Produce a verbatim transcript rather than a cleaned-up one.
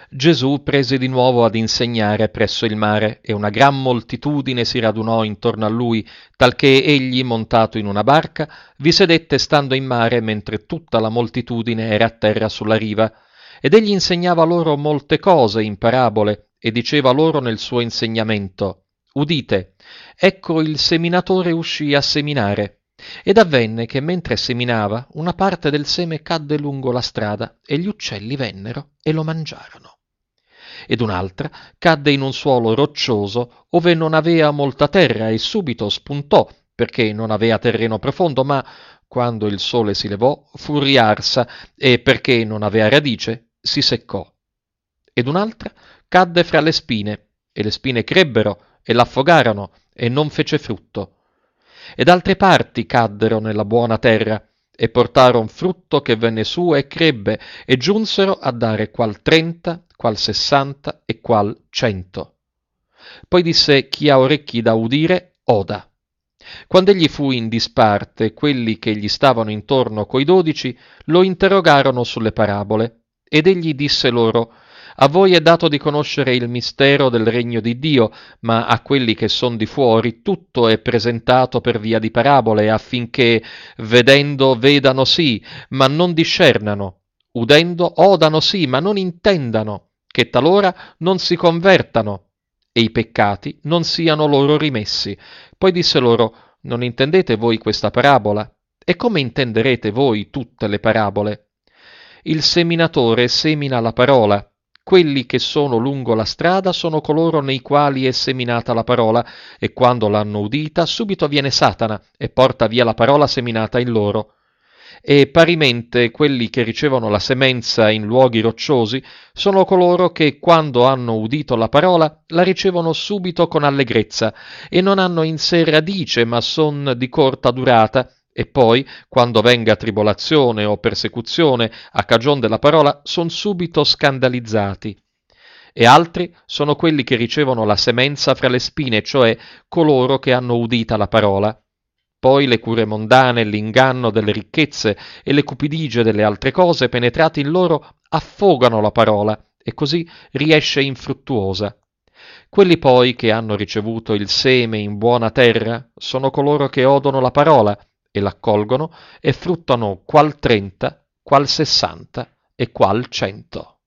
Gesù prese di nuovo ad insegnare presso il mare, e una gran moltitudine si radunò intorno a lui, talché egli, montato in una barca, vi sedette stando in mare, mentre tutta la moltitudine era a terra sulla riva. Ed egli insegnava loro molte cose in parabole, e diceva loro nel suo insegnamento: Udite, ecco il seminatore uscì a seminare. Ed avvenne che mentre seminava, una parte del seme cadde lungo la strada, e gli uccelli vennero e lo mangiarono. Ed un'altra cadde in un suolo roccioso, ove non avea molta terra, e subito spuntò, perché non avea terreno profondo, ma quando il sole si levò fu riarsa, e perché non avea radice si seccò. Ed un'altra cadde fra le spine, e le spine crebbero e l'affogarono, e non fece frutto. Ed altre parti caddero nella buona terra, e portarono frutto che venne su e crebbe, e giunsero a dare qual trenta, qual sessanta e qual cento. Poi disse: Chi ha orecchi da udire, oda. Quando egli fu in disparte, quelli che gli stavano intorno coi dodici lo interrogarono sulle parabole, ed egli disse loro: A voi è dato di conoscere il mistero del regno di Dio, ma a quelli che son di fuori tutto è presentato per via di parabole, affinché, vedendo, vedano sì, ma non discernano, udendo, odano sì, ma non intendano, che talora non si convertano, e i peccati non siano loro rimessi. Poi disse loro: Non intendete voi questa parabola? E come intenderete voi tutte le parabole? Il seminatore semina la parola. Quelli che sono lungo la strada sono coloro nei quali è seminata la parola, e quando l'hanno udita, subito viene Satana e porta via la parola seminata in loro. E parimente quelli che ricevono la semenza in luoghi rocciosi sono coloro che, quando hanno udito la parola, la ricevono subito con allegrezza, e non hanno in sé radice, ma son di corta durata, e poi, quando venga tribolazione o persecuzione a cagion della parola, son subito scandalizzati. E altri sono quelli che ricevono la semenza fra le spine, cioè coloro che hanno udita la parola. Poi le cure mondane, l'inganno delle ricchezze e le cupidigie delle altre cose penetrate in loro affogano la parola, e così riesce infruttuosa. Quelli poi che hanno ricevuto il seme in buona terra sono coloro che odono la parola e l'accolgono, e fruttano qual trenta, qual sessanta e qual cento.